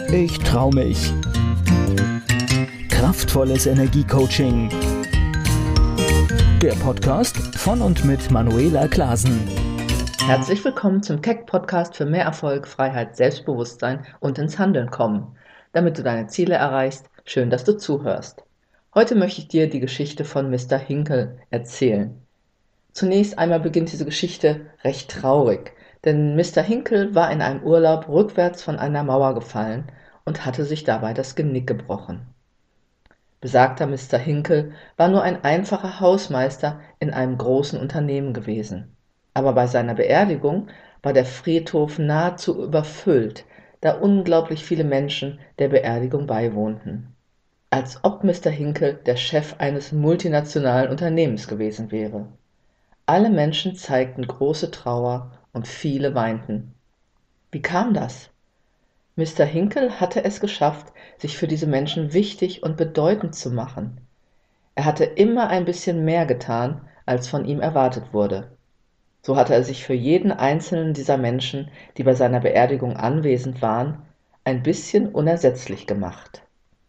ich trau mich. Kraftvolles Energiecoaching. Der Podcast von und mit Manuela Klasen. Herzlich willkommen zum Keck-Podcast für mehr Erfolg, Freiheit, Selbstbewusstsein und ins Handeln kommen. Damit du deine Ziele erreichst, schön, dass du zuhörst. Heute möchte ich dir die Geschichte von Mr. Hinkle erzählen. Zunächst einmal beginnt diese Geschichte recht traurig, denn Mr. Hinkle war in einem Urlaub rückwärts von einer Mauer gefallen und hatte sich dabei das Genick gebrochen. Besagter Mr. Hinkle war nur ein einfacher Hausmeister in einem großen Unternehmen gewesen. Aber bei seiner Beerdigung war der Friedhof nahezu überfüllt, da unglaublich viele Menschen der Beerdigung beiwohnten. Als ob Mr. Hinkle der Chef eines multinationalen Unternehmens gewesen wäre. Alle Menschen zeigten große Trauer und viele weinten. Wie kam das? Mr. Hinkle hatte es geschafft, sich für diese Menschen wichtig und bedeutend zu machen. Er hatte immer ein bisschen mehr getan, als von ihm erwartet wurde. So hatte er sich für jeden einzelnen dieser Menschen, die bei seiner Beerdigung anwesend waren, ein bisschen unersetzlich gemacht.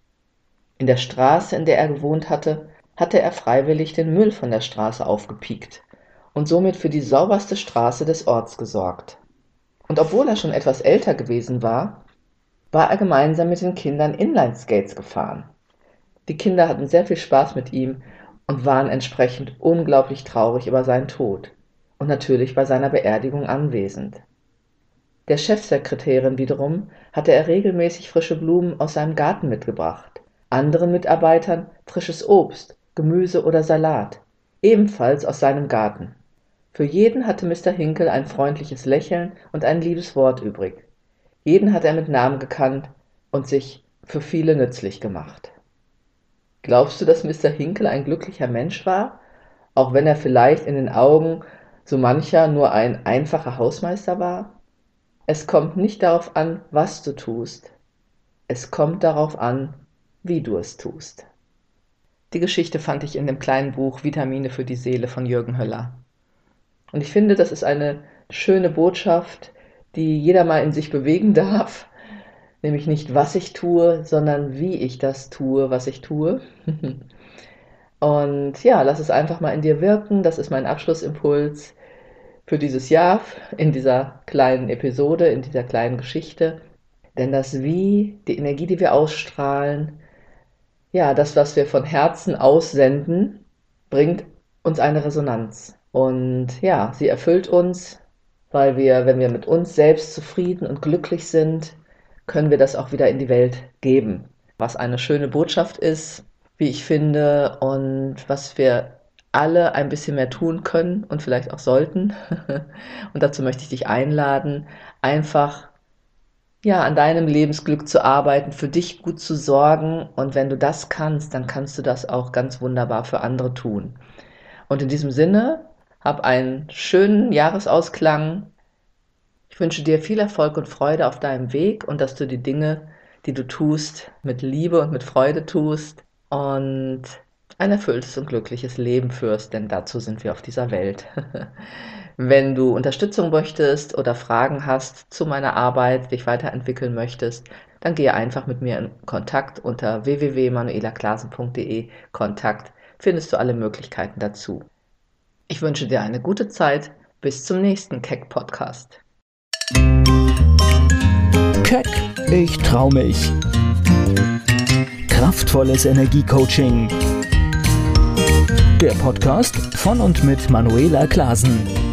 In der Straße, in der er gewohnt hatte, hatte er freiwillig den Müll von der Straße aufgepiekt und somit für die sauberste Straße des Orts gesorgt. Und obwohl er schon etwas älter gewesen war, war er gemeinsam mit den Kindern Inlineskates gefahren. Die Kinder hatten sehr viel Spaß mit ihm und waren entsprechend unglaublich traurig über seinen Tod und natürlich bei seiner Beerdigung anwesend. Der Chefsekretärin wiederum hatte er regelmäßig frische Blumen aus seinem Garten mitgebracht, anderen Mitarbeitern frisches Obst, Gemüse oder Salat, ebenfalls aus seinem Garten. Für jeden hatte Mr. Hinkle ein freundliches Lächeln und ein liebes Wort übrig. Jeden hat er mit Namen gekannt und sich für viele nützlich gemacht. Glaubst du, dass Mr. Hinkle ein glücklicher Mensch war, auch wenn er vielleicht in den Augen so mancher nur ein einfacher Hausmeister war? Es kommt nicht darauf an, was du tust. Es kommt darauf an, wie du es tust. Die Geschichte fand ich in dem kleinen Buch Vitamine für die Seele von Jürgen Höller. Und ich finde, das ist eine schöne Botschaft, die jeder mal in sich bewegen darf. Nämlich nicht, was ich tue, sondern wie ich das tue, was ich tue. Und ja, lass es einfach mal in dir wirken. Das ist mein Abschlussimpuls für dieses Jahr, in dieser kleinen Episode, in dieser kleinen Geschichte. Denn das Wie, die Energie, die wir ausstrahlen, ja, das, was wir von Herzen aussenden, bringt uns eine Resonanz. Und ja, sie erfüllt uns, weil wir, wenn wir mit uns selbst zufrieden und glücklich sind, können wir das auch wieder in die Welt geben. Was eine schöne Botschaft ist, wie ich finde, und was wir alle ein bisschen mehr tun können und vielleicht auch sollten. Und dazu möchte ich dich einladen, einfach ja, an deinem Lebensglück zu arbeiten, für dich gut zu sorgen. Und wenn du das kannst, dann kannst du das auch ganz wunderbar für andere tun. Und in diesem Sinne, hab einen schönen Jahresausklang. Ich wünsche dir viel Erfolg und Freude auf deinem Weg und dass du die Dinge, die du tust, mit Liebe und mit Freude tust und ein erfülltes und glückliches Leben führst, denn dazu sind wir auf dieser Welt. Wenn du Unterstützung möchtest oder Fragen hast zu meiner Arbeit, dich weiterentwickeln möchtest, dann gehe einfach mit mir in Kontakt unter www.manuelaklasen.de. Kontakt findest du alle Möglichkeiten dazu. Ich wünsche dir eine gute Zeit. Bis zum nächsten Keck-Podcast. Keck, ich trau mich. Kraftvolles Energiecoaching. Der Podcast von und mit Manuela Klasen.